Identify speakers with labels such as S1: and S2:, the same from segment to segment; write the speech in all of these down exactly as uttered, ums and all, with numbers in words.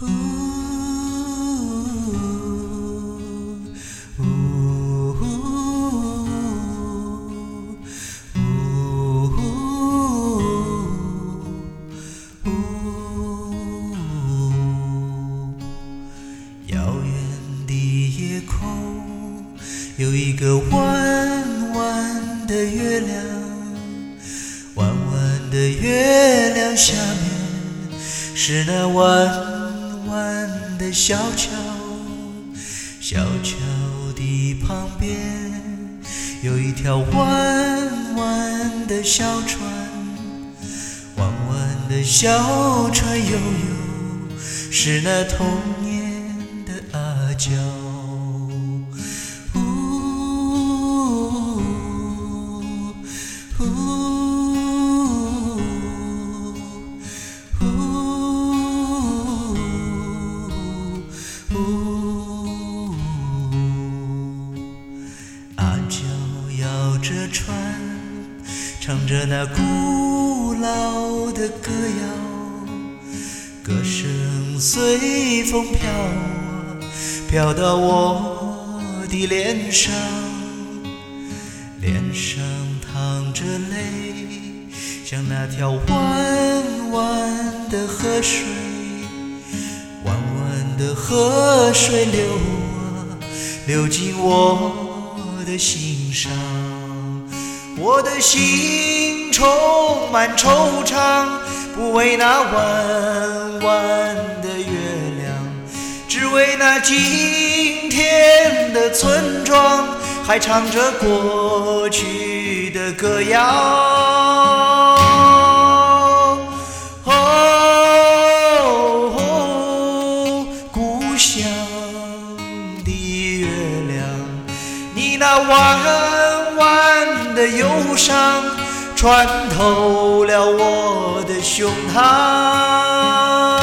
S1: 遥远的夜空有一个弯弯的月亮，弯弯的月亮下面是那弯弯的小桥，小桥的旁边有一条弯弯的小船，弯弯的小船悠悠是那童年的阿娇。阿娇摇着船，唱着那古老的歌谣，歌声随风飘啊，飘到我的脸上，脸上淌着泪，像那条弯弯的河水，弯弯的河水流啊，流进我的心上。我的心充满惆怅，不为那弯弯的月亮，只为那今天的村庄还唱着过去的歌谣。哦，哦，故乡的月亮，你那弯弯的忧伤穿透了我的胸膛。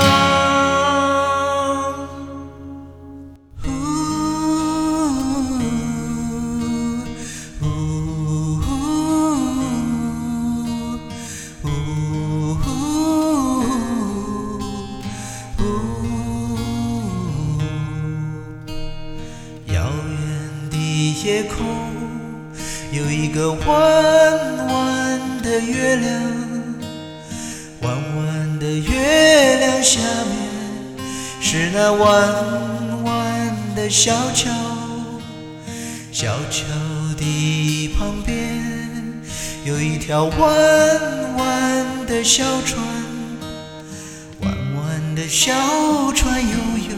S1: 遥远的夜空有一个弯弯的月亮，弯弯的月亮下面是那弯弯的小桥，小桥的旁边有一条弯弯的小船，弯弯的小船悠悠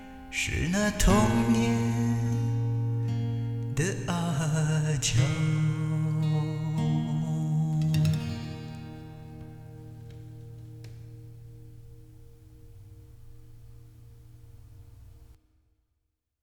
S1: 是那童年的阿娇。